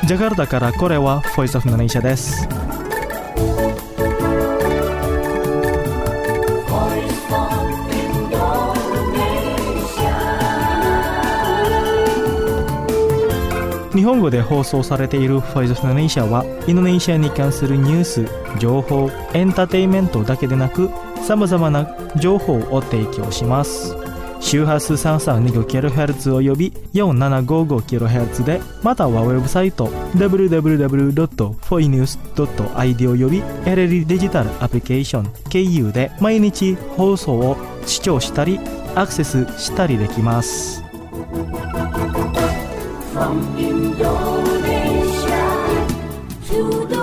ジャカルタからこれは Voice of Indonesia です。日本語で放送されている Voice of Indonesia はインドネシアに関するニュース、情報、エンターテインメントだけでなく様々な情報を提供します。周波数 3325kHz および 4755kHz で、またはウェブサイト www.foinews.id および LLD デジタルアプリケーション KU で毎日放送を視聴したりアクセスしたりできます。From Indonesia to the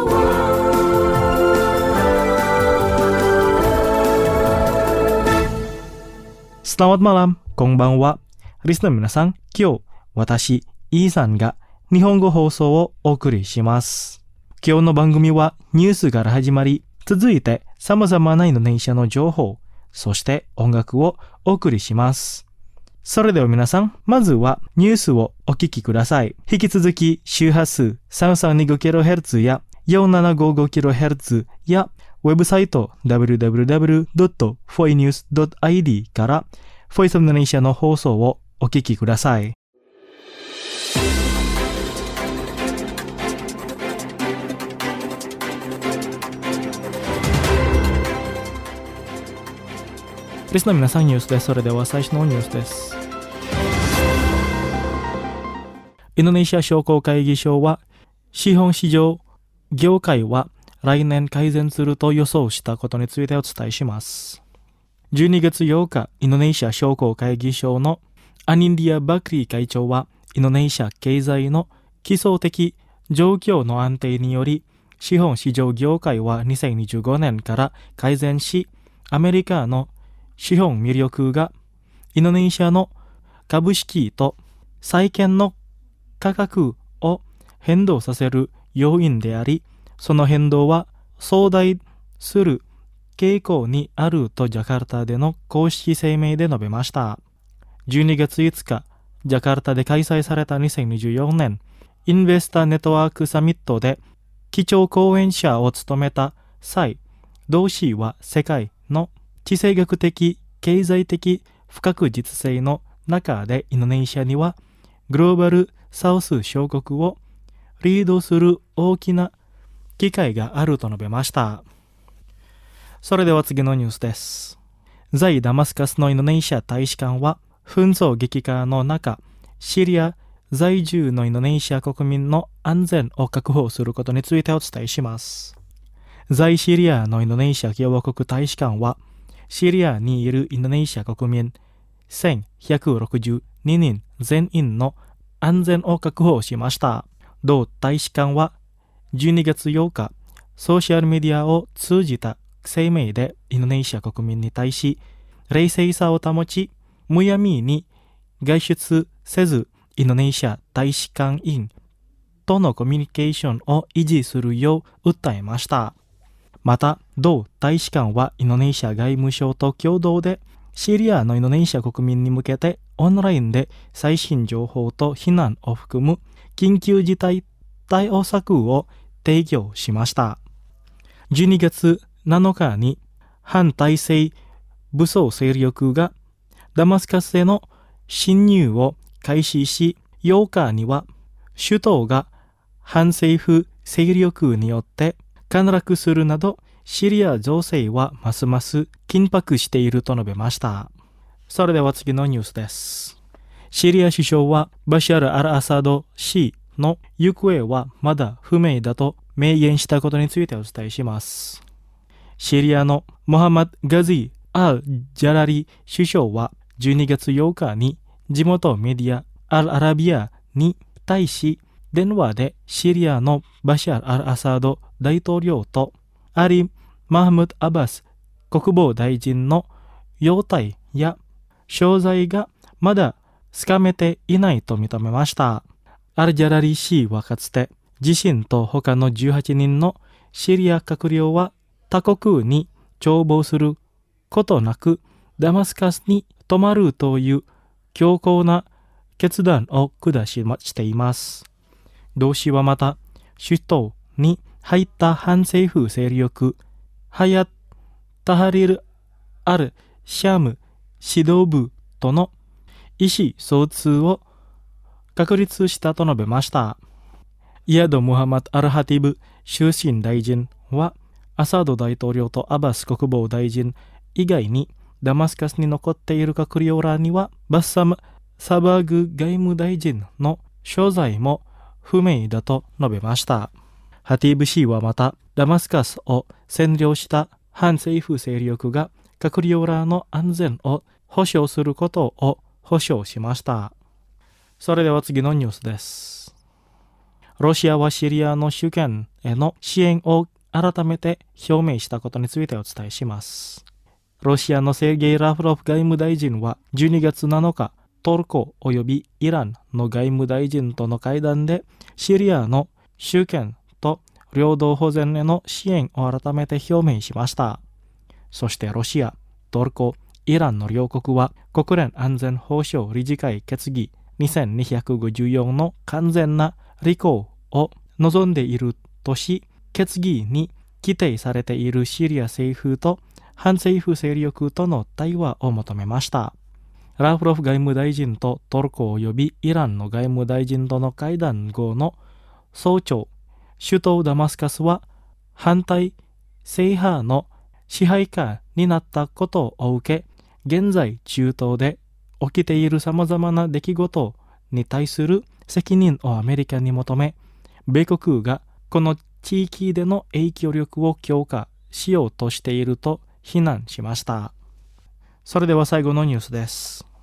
world。Selamat malam、こんばんは。リスナーの皆さん、今日、私、イーさんが日本語放送をお送りします。今日の番組はニュースから始まり、続いて様々なインドネシアの情報、そして音楽をお送りします。それでは皆さん、まずはニュースをお聞きください。引き続き周波数 3325kHz や 4755kHz やウェブサイト www.foinews.id からVoice of Indonesia の放送をお聞きください。リスナーの皆さん、ニュースです。それでは最初のニュースです。インドネシア商工会議所は資本市場業界は来年改善すると予想したことについてお伝えします。12月8日、インドネシア商工会議所のアニンディア・バクリー会長は、インドネシア経済の基礎的状況の安定により、資本市場業界は2025年から改善し、アメリカの資本魅力がインドネシアの株式と債券の価格を変動させる要因であり、その変動は相対する傾向にあるとジャカルタでの公式声明で述べました。12月5日、ジャカルタで開催された2024年インベスターネットワークサミットで基調講演者を務めた際、同氏は世界の地政学的、経済的不確実性の中でインドネシアにはグローバルサウス諸国をリードする大きな機会があると述べました。それでは次のニュースです。在ダマスカスのインドネシア大使館は紛争激化の中、シリア在住のインドネシア国民の安全を確保することについてお伝えします。在シリアのインドネシア共和国大使館は、シリアにいるインドネシア国民1162人全員の安全を確保しました。同大使館は12月8日、ソーシャルメディアを通じた声明でインドネシア国民に対し、冷静さを保ち、むやみに外出せず、インドネシア大使館員とのコミュニケーションを維持するよう訴えました。また、同大使館はインドネシア外務省と共同で、シリアのインドネシア国民に向けてオンラインで最新情報と避難を含む緊急事態対応策を提供しました。12月7日に反体制武装勢力がダマスカスへの侵入を開始し、8日には首都が反政府勢力によって陥落するなど、シリア情勢はますます緊迫していると述べました。それでは次のニュースです。シリア首相はバシャル・アル・アサド氏の行方はまだ不明だと明言したことについてお伝えします。シリアのモハマド・ガジー・アル・ジャラリ首相は12月8日に地元メディアアル・アラビアに対し、電話でシリアのバシャル・アル・アサド大統領とアリ・マハムド・アバス国防大臣の容体や詳細がまだつかめていないと認めました。アル・ジャラリ氏はかつて自身と他の18人のシリア閣僚は他国に逃亡することなくダマスカスに泊まるという強硬な決断を下しています。 同氏はまた、首都に入った反政府勢力、ハヤッ・タハリル・アル・シャム指導部との意思疎通を確立したと述べました。イヤド・ムハマド・アルハティブ終身大臣は、アサド大統領とアバス国防大臣以外にダマスカスに残っている閣僚らにはバッサム・サバグ外務大臣の所在も不明だと述べました。ハティブ氏はまたダマスカスを占領した反政府勢力が閣僚らの安全を保障することを保証しました。それでは次のニュースです。ロシアはシリアの主権への支援を改めて表明したことについてお伝えします。ロシアのセルゲイ・ラフロフ外務大臣は12月7日、トルコ及びイランの外務大臣との会談でシリアの主権と領土保全への支援を改めて表明しました。そしてロシア、トルコ、イランの両国は国連安全保障理事会決議2254の完全な履行を望んでいるとし、決議に規定されているシリア政府と反政府勢力との対話を求めました。ラフロフ外務大臣とトルコ及びイランの外務大臣との会談後の早朝、首都ダマスカスは反対政派の支配下になったことを受け、現在中東で起きている様々な出来事に対する責任をアメリカに求め、米国がこの地域での影響力を強化しようとしていると非難しました。それでは最後のニュースです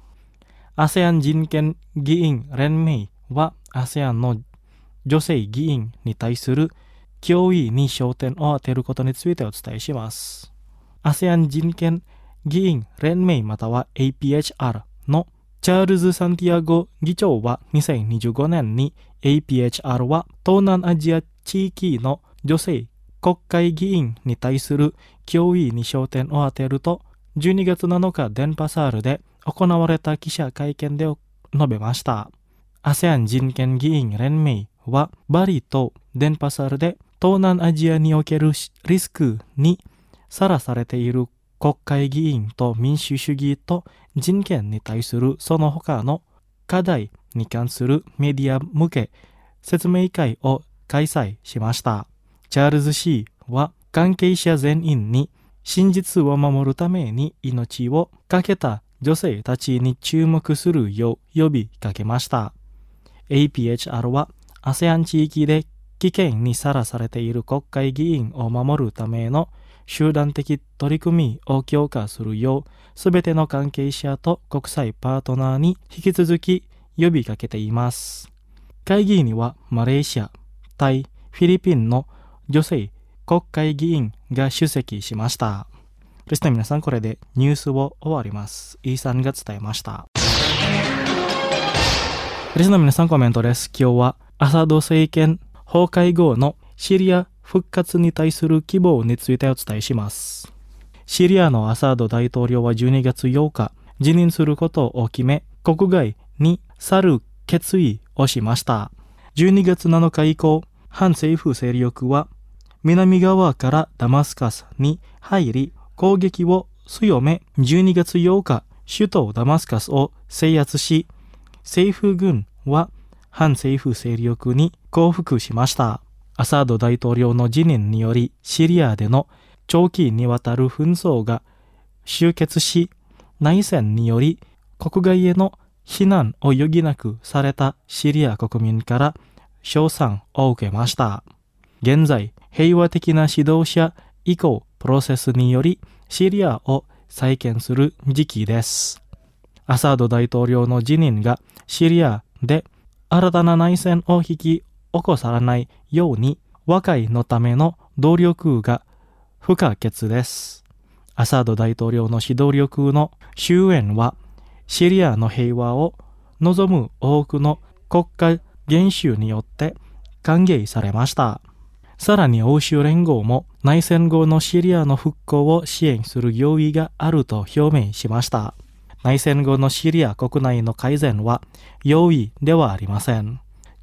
。ASEAN 人権議員連盟は ASEAN の女性議員に対する脅威に焦点を当てることについてお伝えします。ASEAN 人権議員連盟または APHR のチャールズ・サンティアゴ議長は2025年に APHR は東南アジア地域の女性国会議員に対する脅威に焦点を当てると12月7日デンパサールで行われた記者会見で述べました。ASEAN 人権議員連盟はバリとデンパサールで東南アジアにおけるリスクにさらされている国会議員と民主主義と人権に対するその他の課題に関するメディア向け説明会を開催しました。チャールズ氏は関係者全員に真実を守るために命を懸けた女性たちに注目するよう呼びかけました。APHR は ASEAN 地域で危険にさらされている国会議員を守るための集団的取り組みを強化するようすべての関係者と国際パートナーに引き続き呼びかけています。会議にはマレーシア、タイ、フィリピンの女性国会議員が出席しました。リスナーの皆さん、これでニュースを終わります。イーサンが伝えました。リスナーの皆さん、コメントです。今日はアサド政権崩壊後のシリア復活に対する希望についてお伝えします。シリアのアサド大統領は12月8日、辞任することを決め、国外に去る決意をしました。12月7日以降、反政府勢力は南側からダマスカスに入り、攻撃を強め、12月8日、首都ダマスカスを制圧し、政府軍は反政府勢力に降伏しました。アサド大統領の辞任により、シリアでの長期にわたる紛争が終結し、内戦により国外への避難を余儀なくされたシリア国民から称賛を受けました。現在、平和的な指導者移行プロセスによりシリアを再建する時期です。アサド大統領の辞任がシリアで新たな内戦を引き起こさないように和解のための努力が不可欠です。アサド大統領の指導力の終焉はシリアの平和を望む多くの国家元首によって歓迎されました。さらに欧州連合も内戦後のシリアの復興を支援する用意があると表明しました。内戦後のシリア国内の改善は容易ではありません。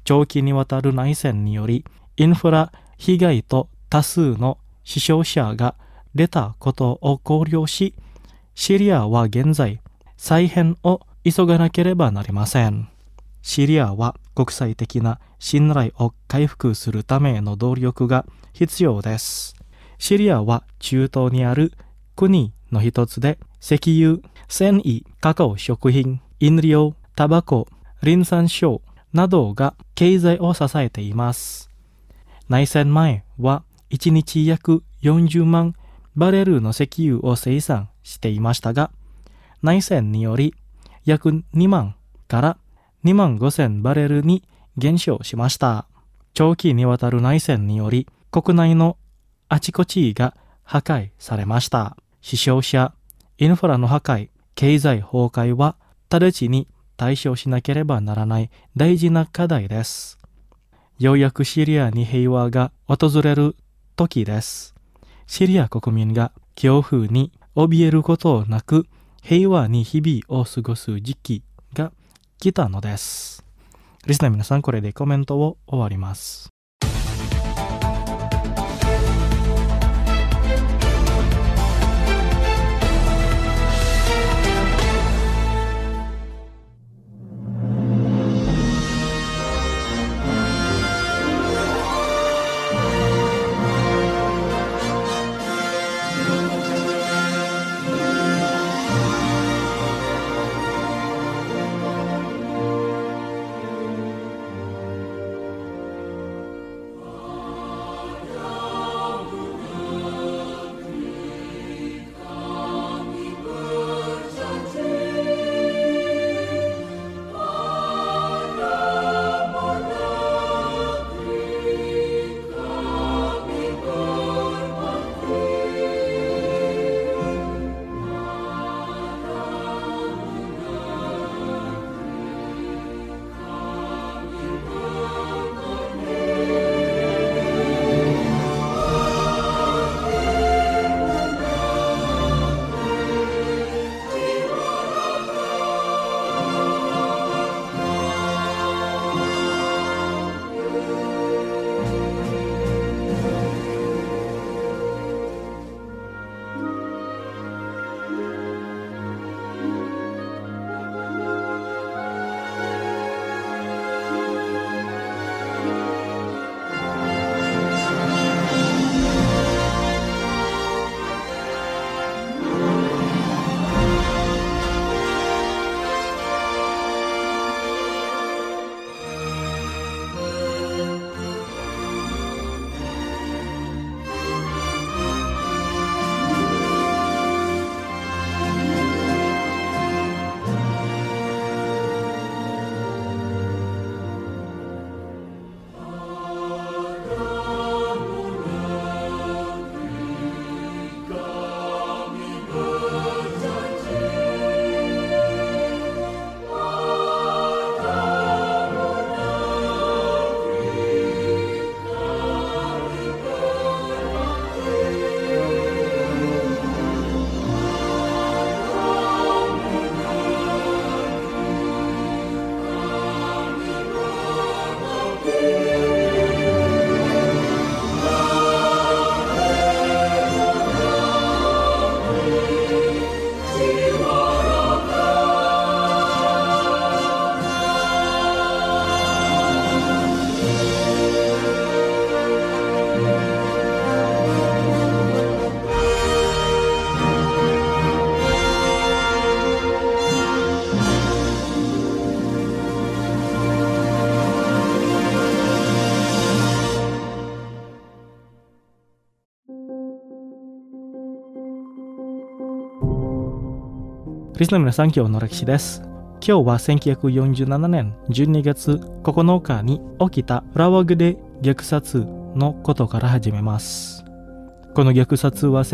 長期にわたる内戦によりインフラ被害と多数の死傷者が出たことを考慮し、シリアは現在再編を急がなければなりません。シリアは国際的な信頼を回復するための努力が必要です。シリアは中東にある国の一つで、石油、繊維、カカオ食品、飲料、タバコ、リン酸塩などが経済を支えています。内戦前は1日約40万バレルの石油を生産していましたが、内戦により約2万から2万5,000バレルに減少しました。長期にわたる内戦により国内のあちこちが破壊されました。死傷者、インフラの破壊、経済崩壊は直ちに対処しなければならない大事な課題です。ようやくシリアに平和が訪れる時です。シリア国民が恐怖に怯えることなく平和に日々を過ごす時期が来たのです。リスナーの皆さん、これでコメントを終わります。リスナーの皆さん、今日の歴史です。今日は1947年12月9日に起きたラワグデ虐殺のことから始めます。この虐殺は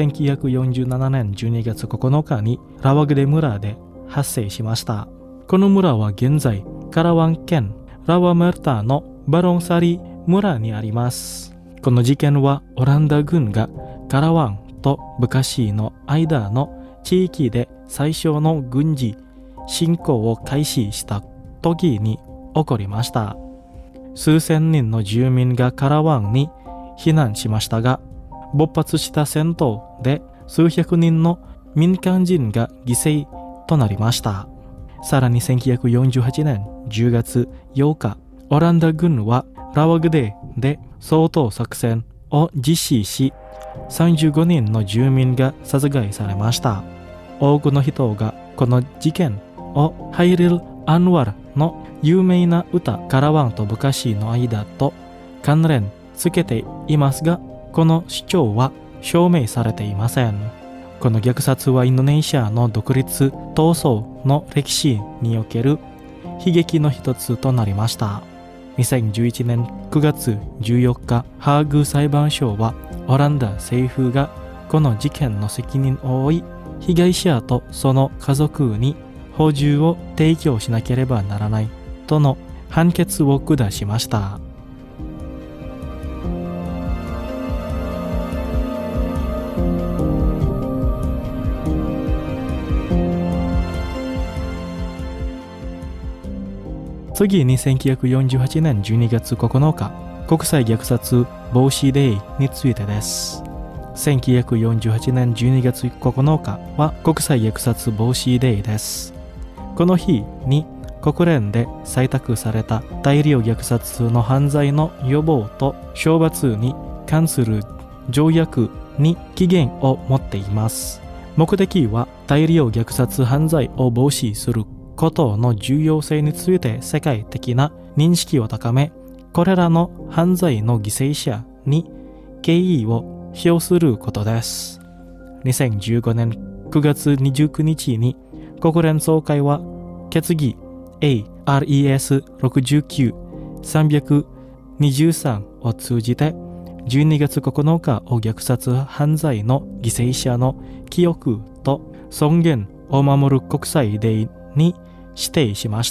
1947年12月9日にラワグデ村で発生しました。この村は現在カラワン県ラワメルタのバロンサリ村にあります。この事件はオランダ軍がカラワンとブカシーの間の地域で最初の軍事侵攻を開始した時に起こりました。 数千人の住民がカラワンに避難しましたが、勃発した戦闘で数百人の民間人が犠牲となりました。さらに1948年10月8日、オランダ軍はラワグデで掃討作戦を実施し、35人の住民が殺害されました。多くの人がこの事件をハイリル・アンワルの有名な歌カラワンとブカシーの間と関連つけていますが、この主張は証明されていません。この虐殺はインドネシアの独立闘争の歴史における悲劇の一つとなりました。2011年9月14日、ハーグ裁判所はオランダ政府がこの事件の責任を負い、被害者とその家族に補充を提供しなければならないとの判決を下しました。次に1948年12月9日、国際虐殺防止デーについてです。1948年12月9日は国際虐殺防止デーです。この日に国連で採択された大量虐殺の犯罪の予防と処罰に関する条約に期限を持っています。目的は大量虐殺犯罪を防止することの重要性について世界的な認識を高め、これらの犯罪の犠牲者に敬意を表することです。2015年9月29日に国連総会は決議 ARES69-323 を通じて12月9日を虐殺犯罪の犠牲者の記憶と尊厳を守る国際デーに指定しました。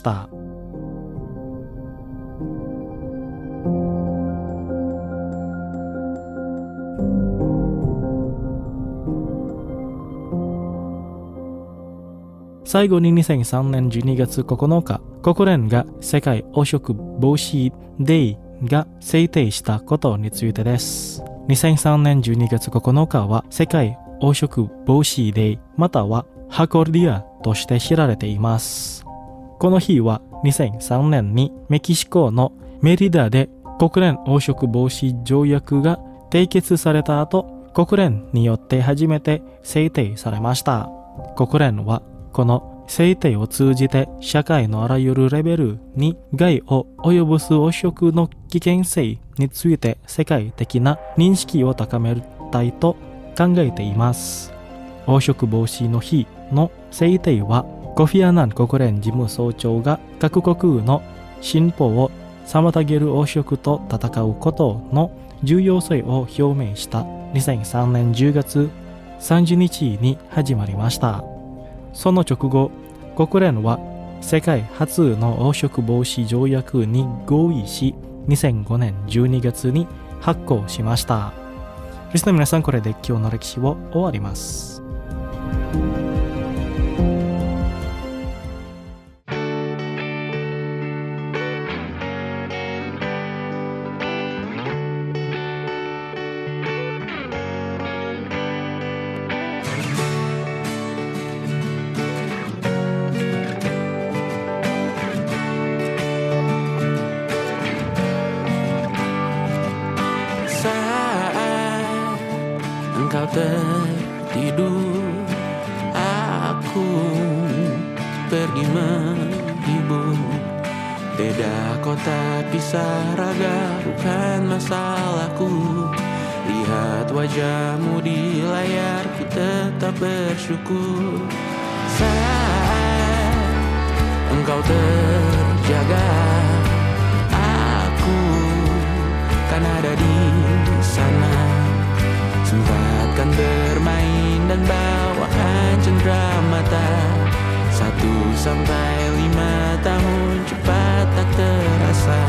最後に2003年12月9日、国連が世界汚職防止デーが制定したことについてです。2003年12月9日は世界汚職防止デーまたはハコルディアとして知られています。この日は2003年にメキシコのメリダで国連汚職防止条約が締結された後、国連によって初めて制定されました。国連はこの制定を通じて社会のあらゆるレベルに害を及ぼす汚職の危険性について世界的な認識を高めたいと考えています。汚職防止の日の制定はコフィアナン国連事務総長が各国の進歩を妨げる汚職と戦うことの重要性を表明した2003年10月30日に始まりました。その直後、国連は世界初の汚職防止条約に合意し、2005年12月に発効しました。リスナーの皆さん、これで今日の歴史を終わります。 Engkau tertidur, aku pergi menghibur. Beda kota pisah raga bukan masalahku. Lihat wajahmu di layar, ku tetap bersyukur. Saat engkau terjaga, aku kan ada di sana. Sempatkan bermain dan bawaan cenderamata. 1-5 tahun cepat tak terasa.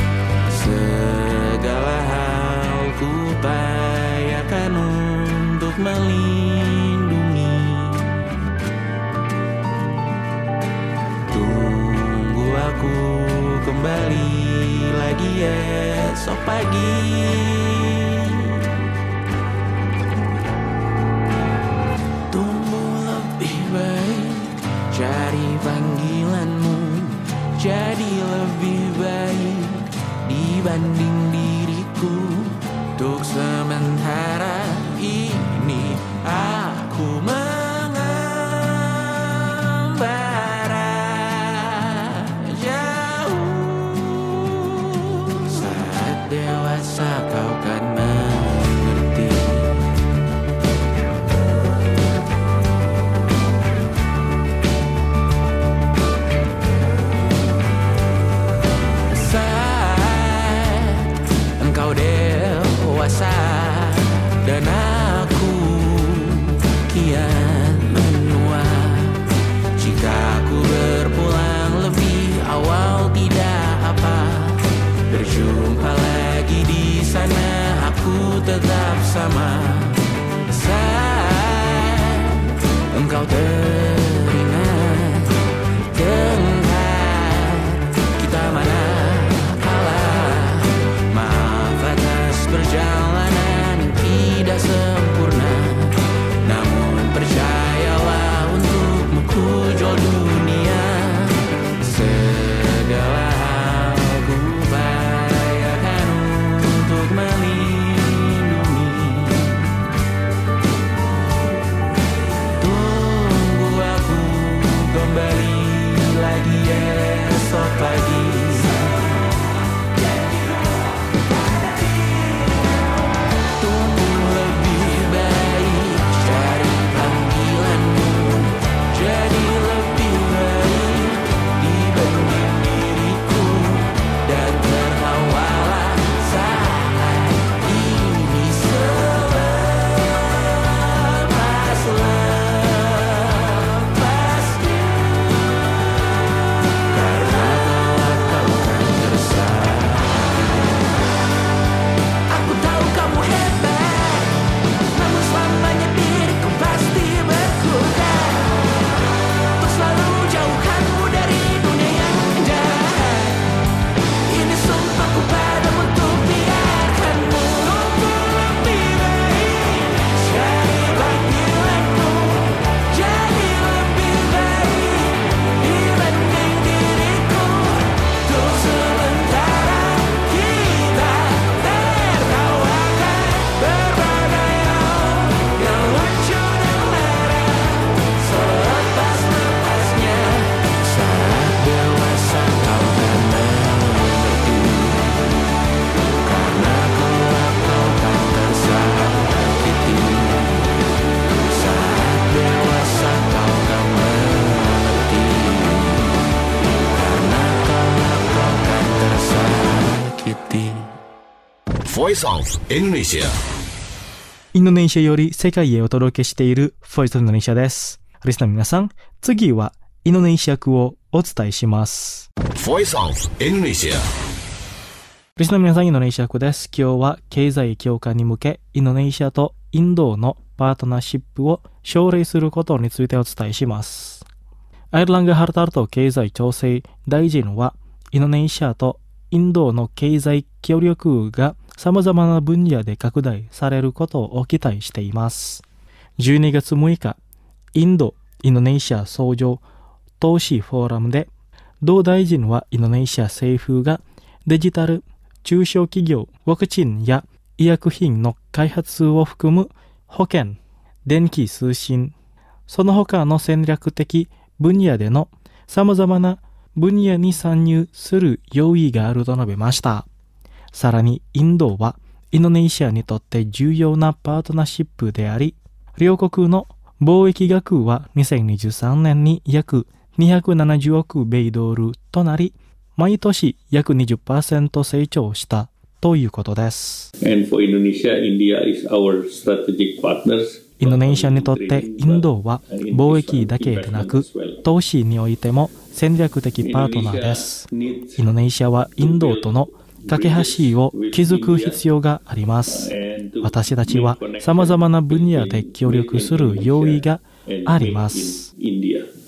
Segala hal ku upayakan untuk melindungi. Tunggu aku kembali lagi. lagi esok pagi. Tumbuh lebih baik, cari panggilanmu, jadi lebih baik dibanding diriku. Untuk sementara ini aku mengembara jauh. Saat dewasa kau kan mengerti. Saat engkau dewasa dan aku kian menua. Jika aku berpulang lebih awal tidak apa, berjumpa lagi di sana aku tetap sama. Saat engkau teringat tengah kita mana kalah. Maaf atas perjalanan yang tidak sempurna, namun percayalah untukmu ku jual dunia. Segala hal ku bayarkan untuk melindungi. Tunggu aku kembali lagi esok pagi. Tumbuh lebih baik, cari panggilanmu, jadi lebih baik dibanding diriku. Dan tertawalah saat ini selepas-lepasnya. Karena kelak kau kan tersakiti. Aku tahu kamu hebat, namun selamanya diriku pasti berkutat. Untuk selalu jauhkanmu dari dunia yang jahat. Ini sumpahku padamu untuk biarkanmu tumbuh lebih baik. Cari panggilanmu, jadi lebih baik dibanding diriku. Untuk sementara kita tertawakan berbagai hal yang lucu dan marah selepas-lepasnya. Saat dewasa kau kan mengerti, karena kelak kau kan tersakiti. Saat dewasa kau kan mengerti, karena kelak kau kan tersakiti. Voice of Indonesia。 インドネシアより世界へお届けしているボイスオブインドネシアです。リスナーの皆さん、次はインドネシア語をお伝えします。 Voice of Indonesia。 リスナーの皆さん、インドネシア語です。今日は経済強化に向け、インドネシアとインドのパートナーシップを奨励することについてお伝えします。アイルランド・ハルタルト経済調整大臣は、インドネシアとインドの経済協力が様々な分野で拡大されることを期待しています。12月6日、インド・インドネシア創業投資フォーラムで、同大臣はインドネシア政府がデジタル、中小企業、ワクチンや医薬品の開発を含む保険、電気通信、その他の戦略的分野での様々な分野に参入する用意があると述べました。さらにインドはインドネシアにとって重要なパートナーシップであり、両国の貿易額は2023年に約270億米ドルとなり、毎年約 20% 成長したということです。 And for Indonesia, India is our strategic partners. インドネシアにとってインドは貿易だけでなく投資においても戦略的パートナーです。インドネシアはインドとの架け橋を築く必要があります。私たちは様々な分野で協力する用意があります。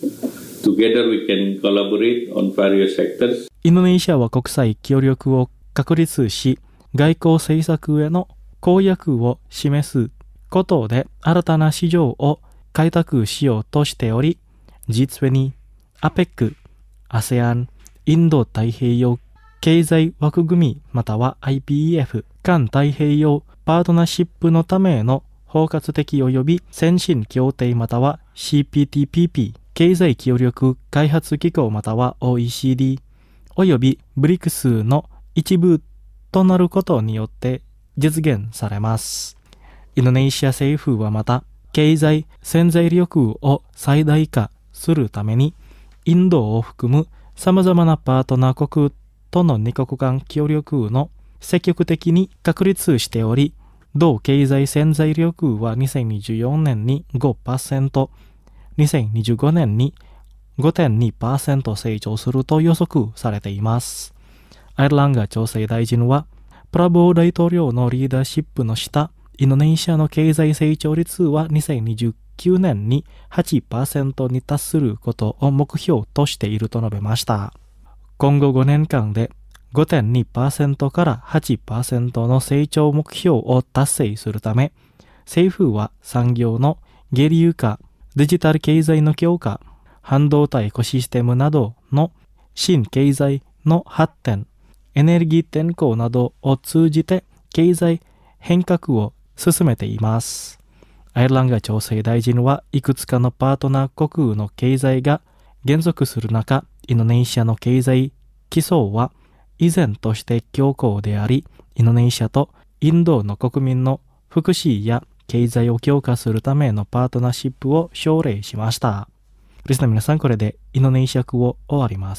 Together we can collaborate on various sectors. インドネシアは国際協力を確立し、外交政策への公約を示すことで新たな市場を開拓しようとしており、G20、APEC、ASEAN、インド太平洋経済枠組みまたは IPEF、環太平洋パートナーシップのための包括的及び先進協定または CPTPP、経済協力開発機構または OECD、及び BRICS の一部となることによって実現されます。インドネシア政府はまた、経済潜在力を最大化するために、インドを含む様々なパートナー国との二国間協力の積極的に確立しており、同経済潜在力は2024年に 5%、2025年に 5.2% 成長すると予測されています。アイルランド調整大臣は、プラボー大統領のリーダーシップの下、インドネシアの経済成長率は2029年に 8% に達することを目標としていると述べました。今後5年間で 5.2% から 8% の成長目標を達成するため、政府は産業のゲリュー化、デジタル経済の強化、半導体エコシステムなどの新経済の発展、エネルギー転向などを通じて経済変革を進めています。アイルランド調整大臣はいくつかのパートナー国の経済が減速する中、インドネシアの経済基礎は依然として強固であり、インドネシアとインドの国民の福祉や経済を強化するためのパートナーシップを奨励しました。リスナーの皆さん、これでインドネシア語を終わります。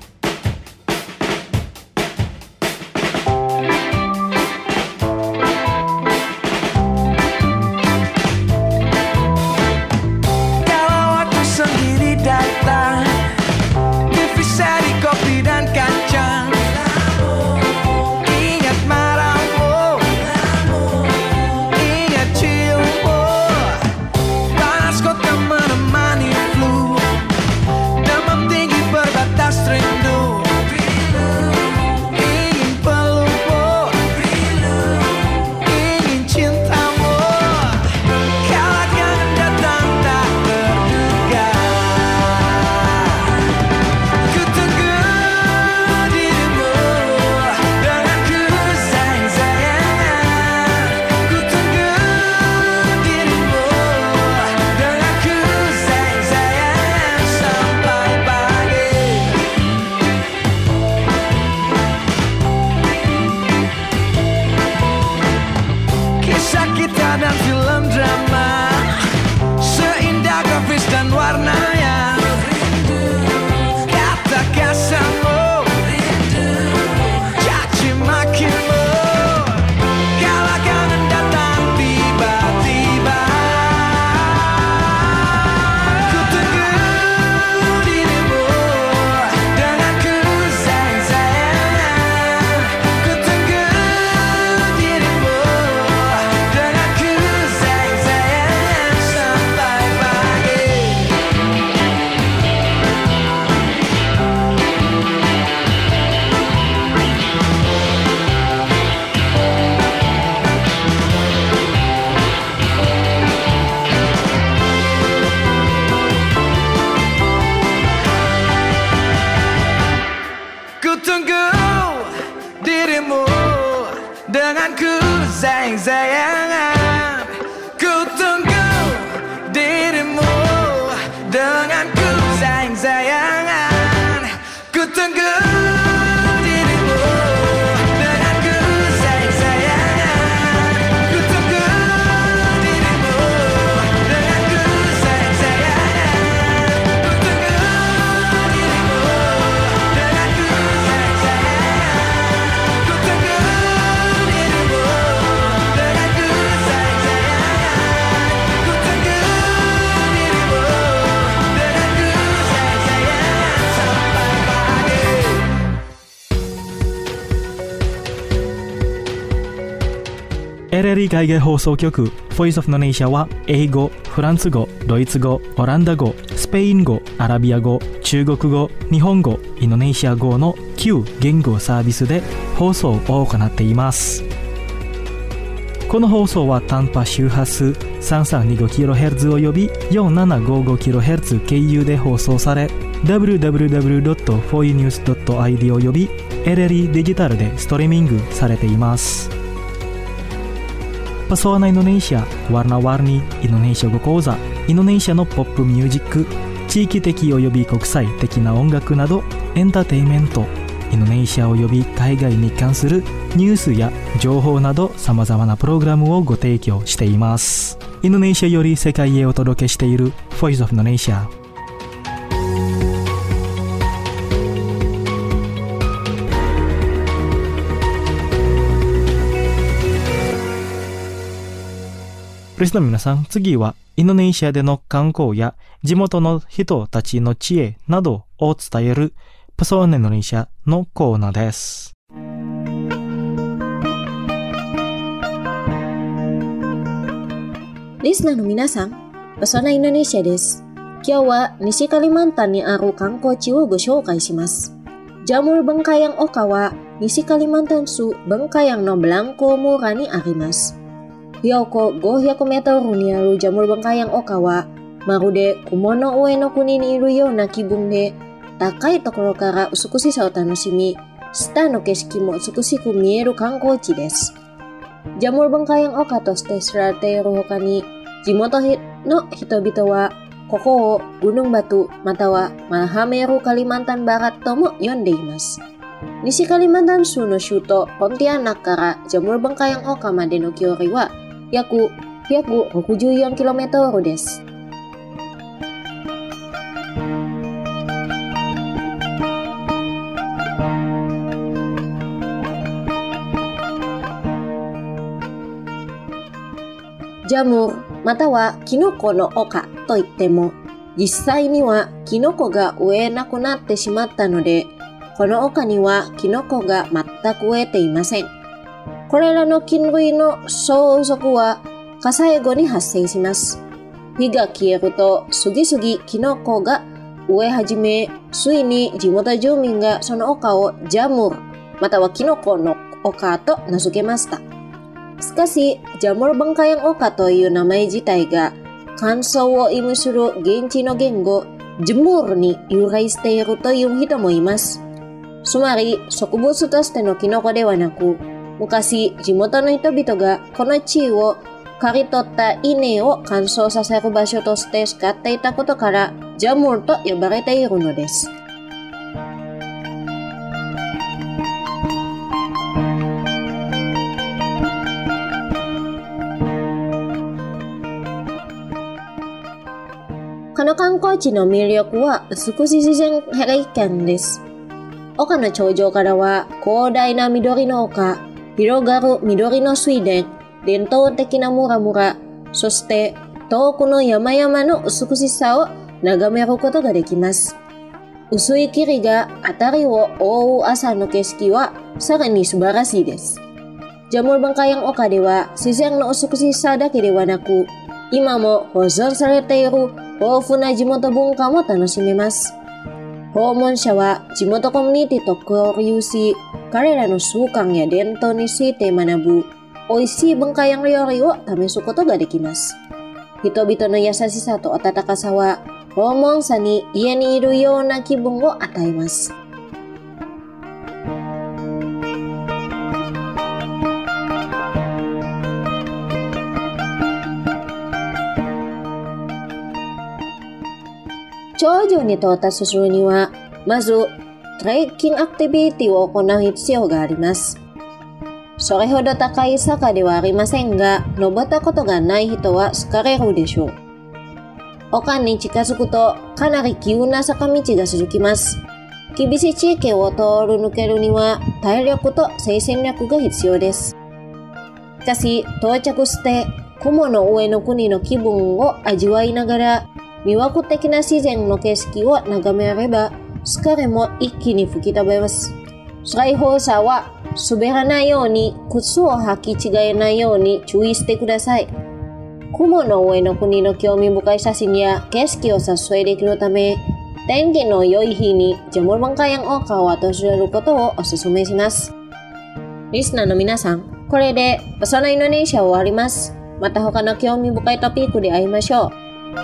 sayang-sayangan. Ku tunggu dirimu denganku sayang-sayangan. Ku tunggu dirimu denganku sayang-sayangan. Ku tunggu dirimu denganku sayang-sayangan. Ku tunggu dirimu denganku sayang-sayangan. Ku tunggu dirimu denganku sayang-sayangan. Ku tunggu dirimu denganku sayang-sayangan sampai pagi. RRI 海外放送局 Voice of Indonesia は英語、フランス語、ドイツ語、オランダ語、スペイン語、アラビア語、 中国語、日本語、インドネシア語の9言語サービスで放送を行っています。この放送は短波周波数 3325kHz および 4755kHz 経由で放送され、www.foinews.id および LLE デジタルでストリーミングされています。Pesona Indonesia, Warna-Warni Indonesia語講座、インドネシアのポップミュージック、地域的および国際的な音楽などエンターテインメント、インドネシアおよび海外に関するニュースや情報など様々なプログラムをご提供しています。インドネシアより世界へお届けしている Voice of Indonesia。リスナーの皆さん、次はインドネシアでの観光や地元の人たちの知恵などを伝えるPesona Indonesiaのコーナーです。 リスナーの皆さん、Pesona Indonesiaです。今日は西カリマンタンにある観光地をご紹介します。Jamur Bengkayang Okaは西カリマンタン州Bengkayangのブランコ村にあります。標高500メートルにあるJamur Bengkayang Okaは、まるで雲の上の国にいるような気分で、高いところから美しさを楽しみ、下の景色も美しく見える観光地です。Jamur Bengkayang Okaとして知られている他に、地元の人々は、ここをGunung BatuまたはMahameru Kalimantan Baratとも呼んでいます。西カリマンタン州の首都ポンティアナからJamur Bengkayang Okaまでの距離は約 164km です。ジャムまたはキノコの丘といっても、実際にはキノコが植えなくなってしまったので、この丘にはキノコが全く植えていません。これらの菌類の相続は火災後に発生します。火が消えると次々キノコが植え始め、ついに地元住民がその丘をジャムまたはキノコの丘と名付けました。しかし、Jamur Bengkayang Okaという名前自体が乾燥を意味する現地の言語、ジムールに由来しているという人もいます。つまり、植物としてのキノコではなく、昔、地元の人々がこの地を刈り取った稲を乾燥させる場所として使っていたことから、ジャムールと呼ばれているのです。この観光地の魅力は美しい自然景観です。丘の頂上からは広大な緑の丘、広がる緑の水田、伝統的な村々、そして遠くの山々の美しさを眺めることができます。薄い霧が辺りを覆う朝の景色はさらに素晴らしいです。Jamur Bengkayang Okaでは自然の美しさだけではなく、今も保存されている豊富な地元文化も楽しめます。訪問者は地元コミュニティと交流し、彼らの習慣や伝統について学ぶ美味しい文化や料理を試すことができます。人々の優しさと温かさは訪問者に家にいるような気分を与えます。頂上に到達するには、まず、トレッキングアクティビティを行う必要があります。それほど高い坂ではありませんが、登ったことがない人は疲れるでしょう。丘に近づくと、かなり急な坂道が続きます。厳しい地域を通り抜けるには、体力と精神力が必要です。しかし、到着して、雲の上の国の気分を味わいながら、魅惑的な自然の景色を眺めれば、疲れも一気に吹き飛べます。最後者は滑らないように、靴を履き違えないように注意してください。雲の上の国の興味深い写真や景色を撮影できるため、 天気の良い日にジャムバンカヤンオカを訪れることをお勧めします。リスナーの皆さん、これでPesona Indonesia終わります。また他の興味深いトピックで会いましょう。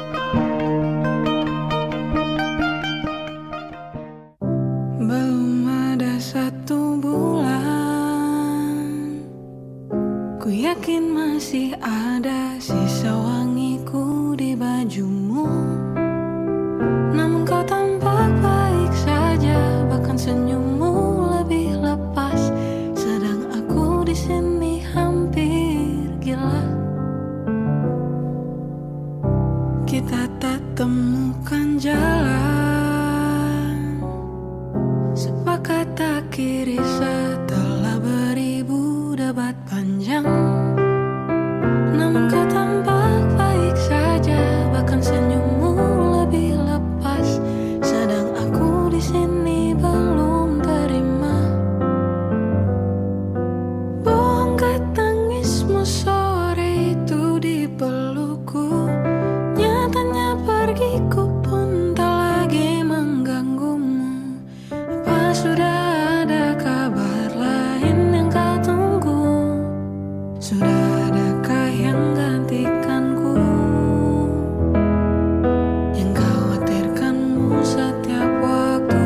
Belum ada 1 bulan, ku yakin masih ada sisa wangiku di bajumu. Namun kau tampak baik saja, bahkan senyummu lebih lepas. Sedang aku di sini hampir gila. Kita tak temukan jalan, sepakat akhiri setelah beribu debat panjang. Namun kau tampak baik saja, bahkan senyummu lebih lepas. Sedang aku di sini belum terima. Bongkar tangismu sore itu di pelukku. Nyatanya pergiku pun tak lagi mengganggumu. Apa sudah ada kabar lain yang kau tunggu? Sudah adakah yang gantikanku? Yang khawatirkanmu setiap waktu,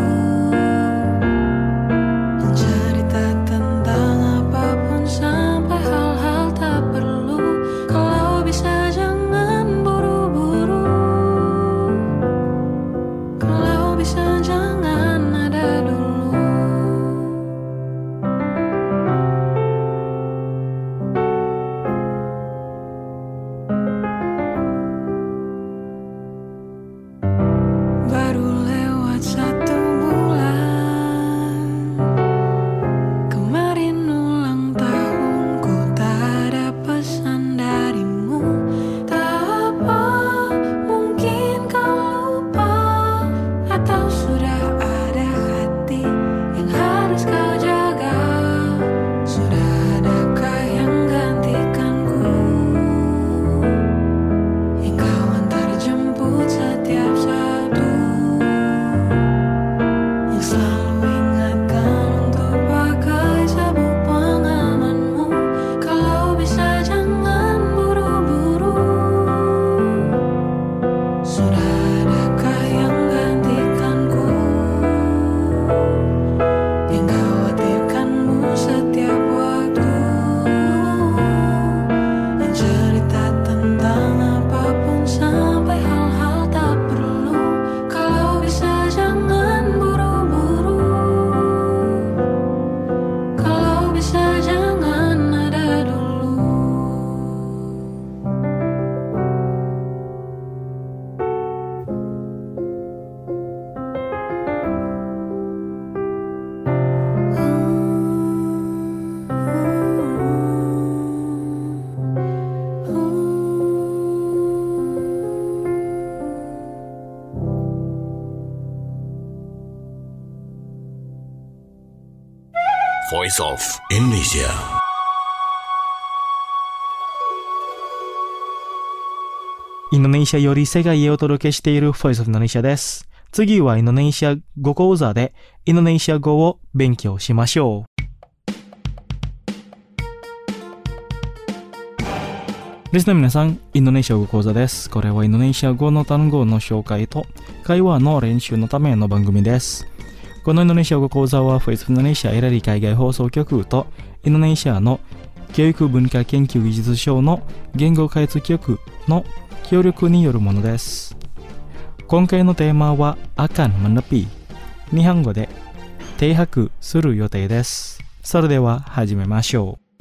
cerita tentang apapun sampai hal-hal tak perlu. Kalau bisa jangan buru-buru, kalau bisa jangan ada dulu. Baru lewat 1 bulan, kemarin ulang tahunku, tak ada pesan darimu. Tak apa, mungkin kau lupa, atau sudah ada hati yang harus kau jaga. Sudah adakah yang gantikanku, yang kau antar jemput setiap Sabtu, yang selalu ingatkan untuk pakai sabuk pengamanmu. Kalau bisa jangan buru-buru, sudah adakah yang gantikanku, yang khawatirkanmu setiap waktu, yang cerita tentang apapun sampai hal-hal tak perlu. Kalau bisa jangan buru-buru, kalau bisa jangan ada dulu. Voice of Indonesia. Indonesia より世界へお届けしている Voice of Indonesia です。次はインドネシア語講座でインドネシア語を勉強しましょう。リスナーの皆さん、インドネシア語講座です。これはインドネシア語の単語の紹介と会話の練習のための番組です。このインドネシア語講座は Voice of Indonesia エラリ海外放送局とインドネシアの教育文化研究技術省の言語開発局の協力によるものです。今回のテーマはakan menepi、日本語で停泊する予定です。それでは始めましょう。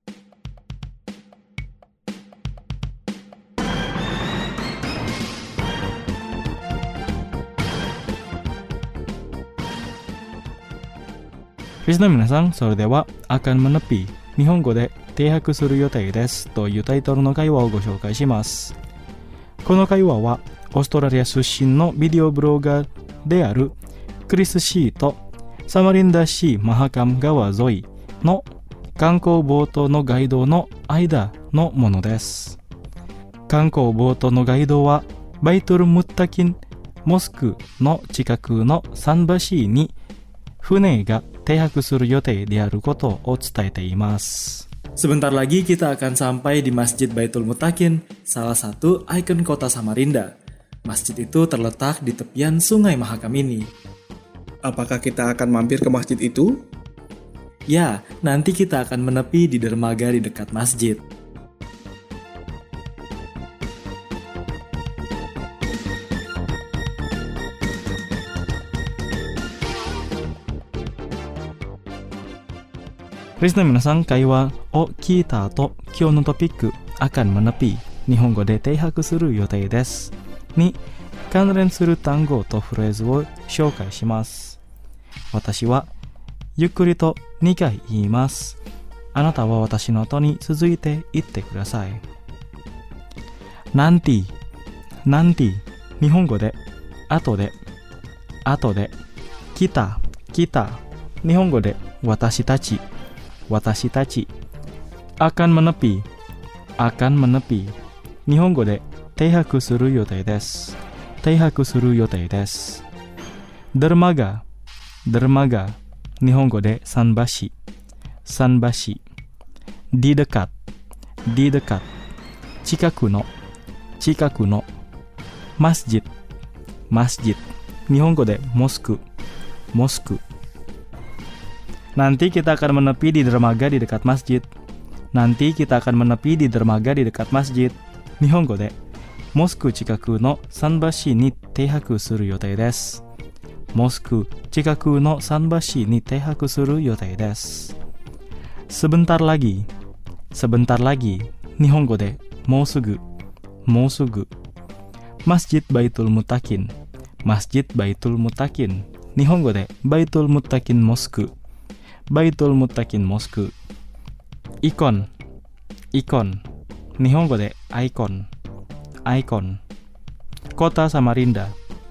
リスナーの皆さん、それではakan menepi、日本語で停泊する予定ですというタイトルの会話をご紹介します。この会話はオーストラリア出身のビデオブロガーであるクリス・シーとサマリンダ・シー・マハカム川沿いの観光ボートのガイドの間のものです。観光ボートのガイドはバイトル・ムッタキン・モスクの近くの桟橋に船が停泊する予定であることを伝えています。 Sebentar lagi kita akan sampai di Masjid Baitul Mutakin, salah satu ikon kota Samarinda. Masjid itu terletak di tepian Sungai Mahakam ini. Apakah kita akan mampir ke masjid itu? Ya, nanti kita akan menepi di dermaga di dekat masjid. Listener minasan, kaiwa o kita to kyou no topik akan menepi, Nihongo de teihaku suru yotei desu ni kanren suru tango to phrase wo shoukai shimasu. Watashi wa yukkuri to 2回言います。あなたは私の後に続いて言ってください。nanti、日本語で後で、kita、日本語で私たち、akan menepi、日本語で停泊する予定です。dermaga、日本語で桟橋、di dekat、近くの、masjid、日本語でモスク。Nanti kita akan menepi di dermaga di dekat masjid. Nihongo de Mosku chikaku no sanbashi ni teihaku suru yotei desu. Sebentar lagi. Nihongo de mousugu. Masjid Baitul Mutakin. Nihongo de Baitul Mutakin Mosque. Ikon、日本語でアイコン。Kota Samarinda、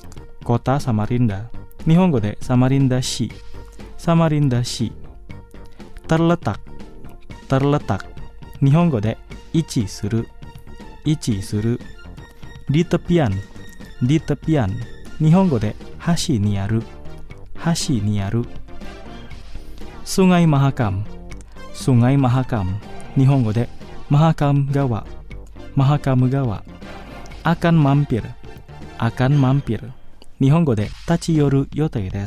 日本語でサマリンダ市。terletak、日本語で位置する。di tepian、日本語で橋にある。Sungai Mahakam、日本語でマハカム川。akan mampir、日本語で立ち寄る予定です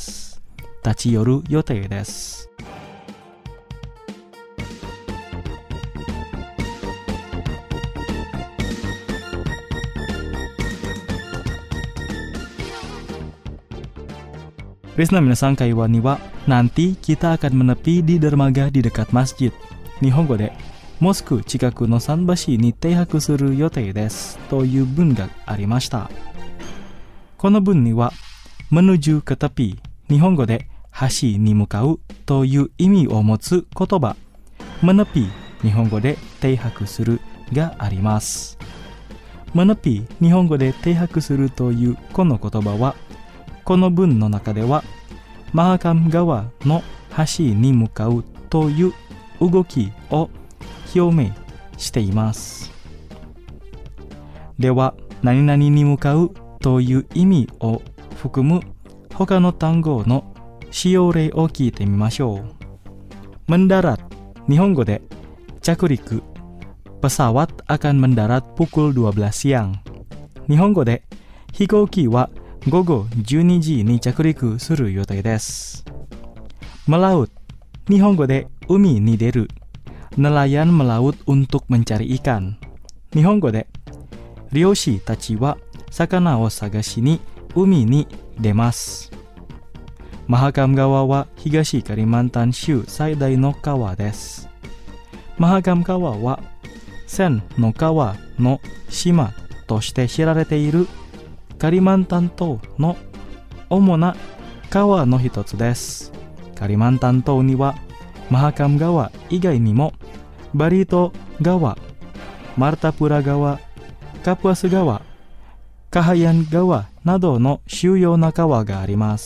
。Listener minasan, kaiwa ni wa nanti kita akan menepi di dermaga di dekat masjid. Nihongo de Mosku chikaku no sanbashi ni teihaku suru yotei desu という文がありました。この文にはmenuju ke tepi、日本語で橋に向かうという意味を持つ言葉、menepi、日本語で停泊するがあります。menepi、日本語で停泊するというこの言葉は、この文の中ではマハカム川の橋に向かうという動きを表明しています。では、何々に向かうという意味を含む他の単語の使用例を聞いてみましょう。mendarat、日本語で着陸。pesawat akan mendarat pukul 12 siang。日本語で飛行機は午後12時に着陸する予定です。melaut、日本語で海に出る。nelayan melaut untuk mencari ikan。日本語で漁師たちは魚を探しに海に出ます。マハカム川は東カリマンタン州最大の川です。マハカム川は千の川の島として知られているカリマンタン島の主な川の一つです。カリマンタン島にはマハカム川以外にもバリト川、マルタプラ川、カプアス川、カハヤン川などの主要な川があります。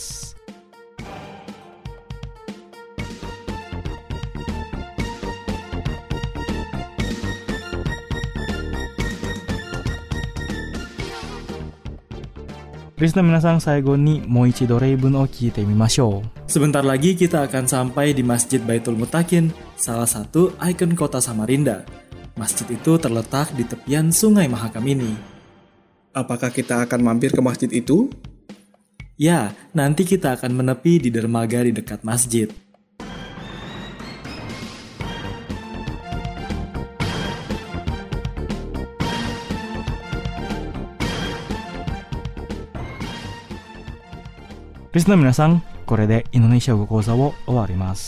Listener minasan, saigo ni mou ichido reibun o kiite mimashou. Sebentar lagi kita akan sampai di Masjid Baitul Mutakin, salah satu ikon kota Samarinda. Masjid itu terletak di tepian Sungai Mahakam ini. Apakah kita akan mampir ke masjid itu? Ya, nanti kita akan menepi di dermaga di dekat masjid. Listener minasan, これでインドネシア語講座を終わります。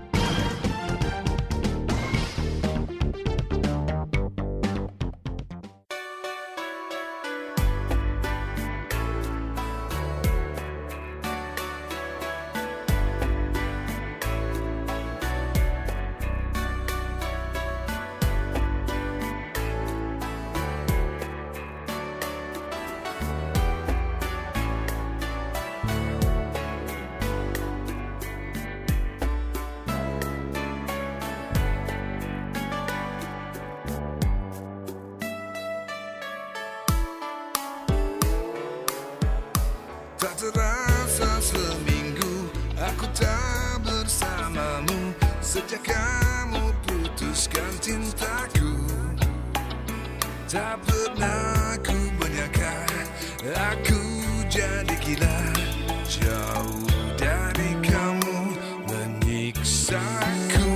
Tak terasa seminggu aku tak bersamamu sejak kamu putuskan cintaku. Tak pernah ku menyangka aku jadi gila jauh dari kamu menyiksaku.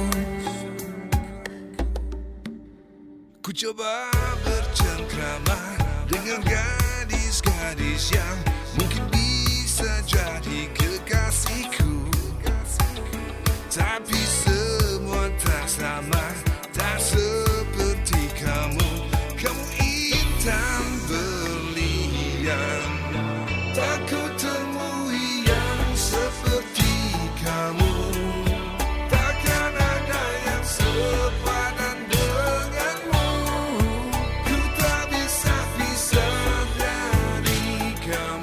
Ku coba bercengkrama dengan gadis-gadis yang mungkin bisa jadi kekasihku, tapi semua tak sama, tak seperti kamu. Kamu intan berlian, tak ku temui yang seperti kamu. Takkan ada yang sepadan denganmu. Ku tak bisa pisah dari kamu.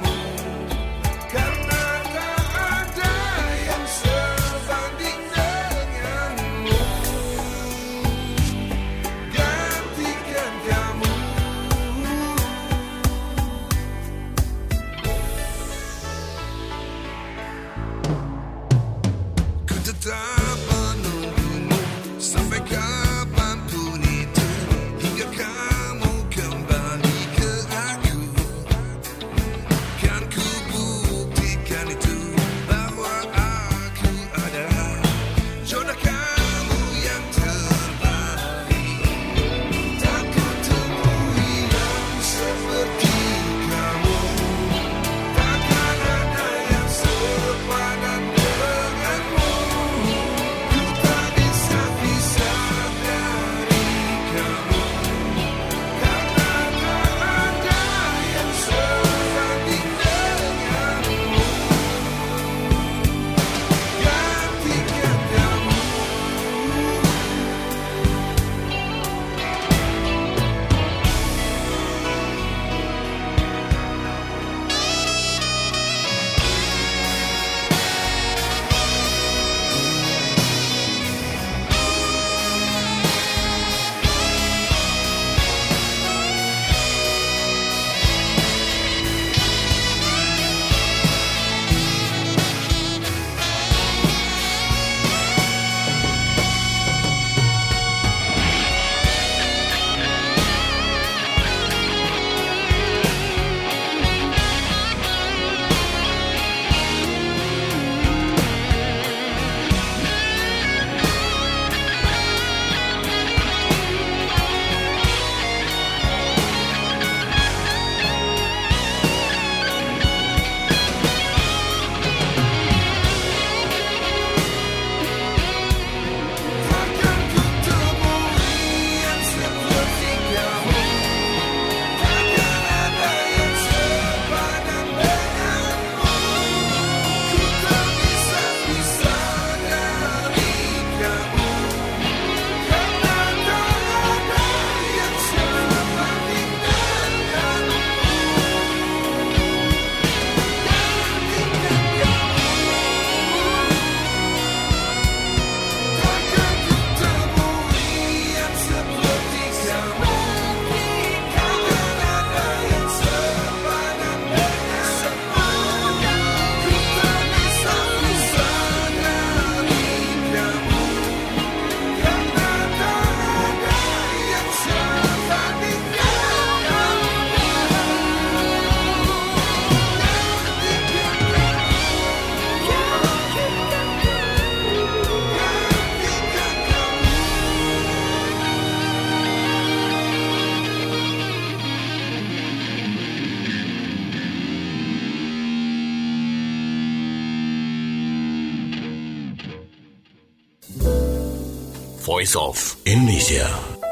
Voice of Indonesia.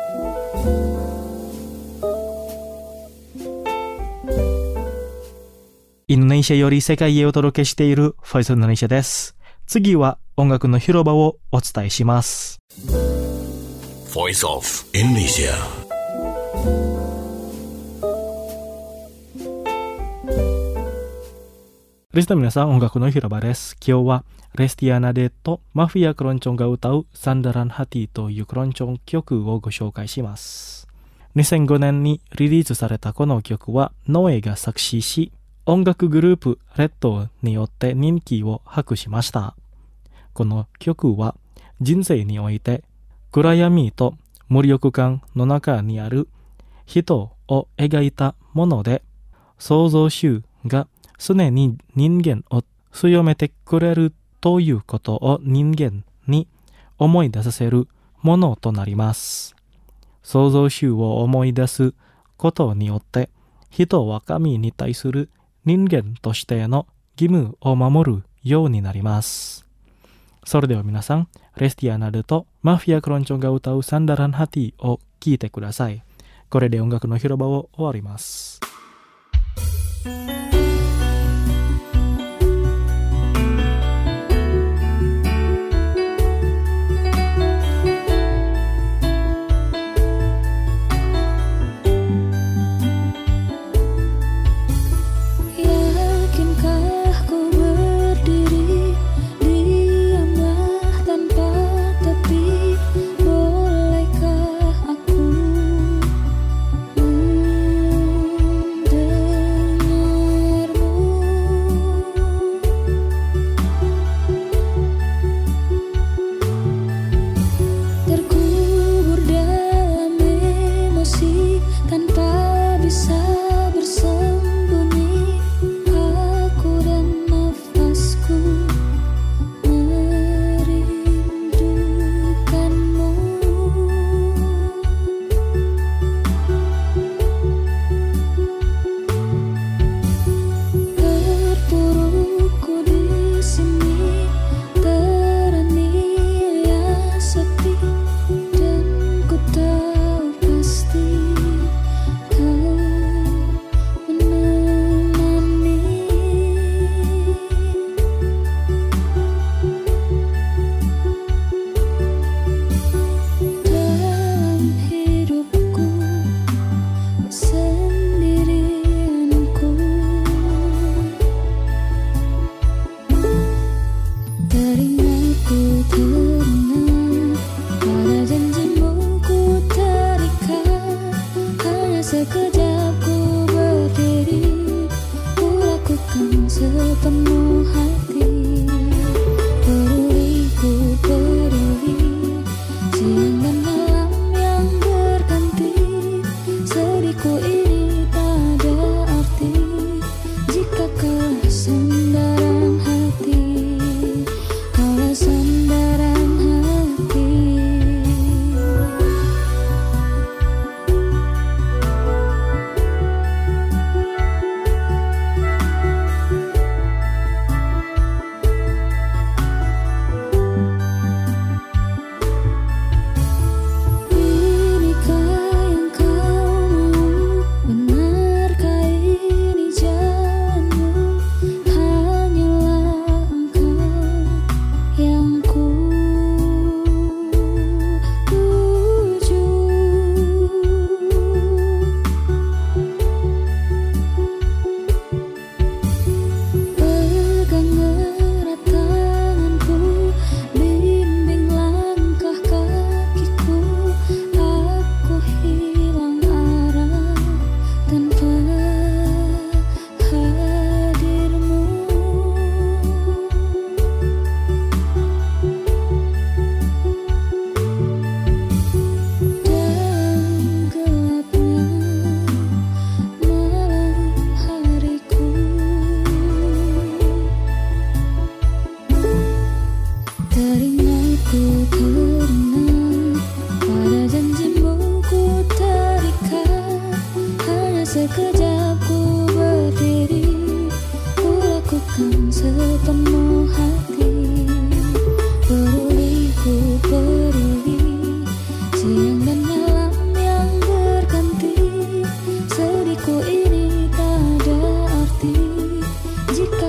Indonesia より世界へお届けしている Voice of Indonesia です。次は音楽の広場をお伝えします。 Voice of Indonesia. Listener 皆さん、音楽の広場です。今日はレスティアナデとマフィアクロンチョンが歌うサンダランハティというクロンチョン曲をご紹介します。2005年にリリースされたこの曲はノエが作詞し、音楽グループレッドによって人気を博しました。この曲は人生において暗闇と無力感の中にある人を描いたもので、創造主が常に人間を強めてくれるということを人間に思い出させるものとなります。創造主を思い出すことによって人は神に対する人間としての義務を守るようになります。それでは皆さん、レスティアナルとマフィアクロンチョンが歌うサンダランハティを聴いてください。これで音楽の広場を終わります。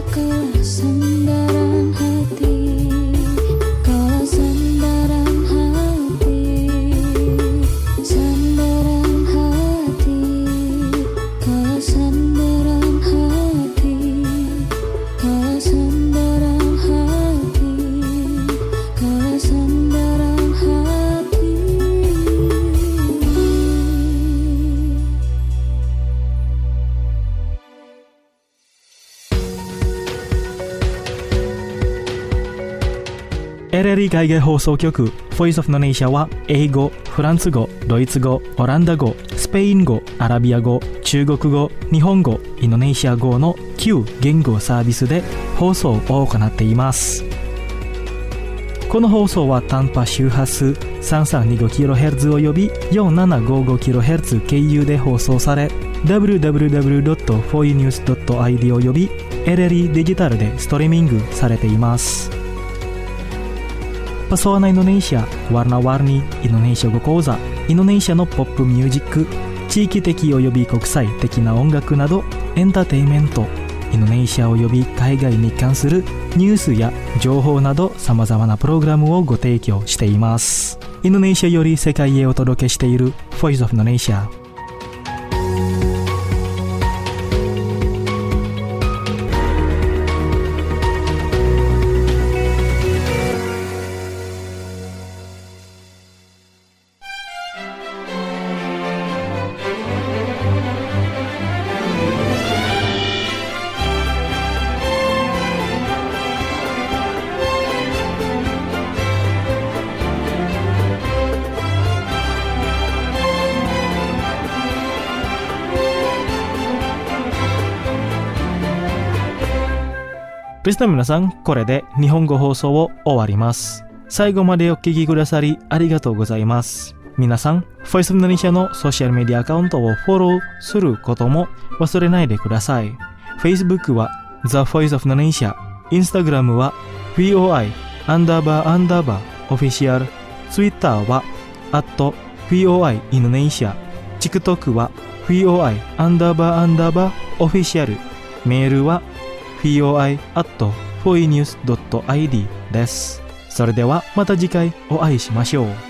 Kala sandaran hati, kala sandaran hati, sandaran hati, kala sandaran hati, kala sandaran hati, kala sandaran hati. LLE 海外放送局 Voice of Indonesia は英語、フランス語、ドイツ語、オランダ語、スペイン語、アラビア語、中国語、日本語、インドネシア語の9言語サービスで放送を行っています。この放送は短波周波数 3325kHz および 4755kHz 経由で放送され www.foinews.id および LLE デジタルでストリーミングされています。Pesona Indonesia, Warna-Warni Indonesia語講座、インドネシアのポップミュージック、地域的および国際的な音楽などエンターテインメント、インドネシアおよび海外に関するニュースや情報などさまざまなプログラムをご提供しています。インドネシアより世界へお届けしている Voice of Indonesia。リスナーの皆さん、これで日本語放送を終わります。最後までお聞きくださりありがとうございます。皆さん、Voice of Indonesia のソーシャルメディアアカウントをフォローすることも忘れないでください。Facebook は The Voice of Indonesia、Instagram は VOI__Official、Twitter は@VOI Indonesia、TikTok は VOI__Official、メールはvoi@foinews.id です。それではまた次回お会いしましょう。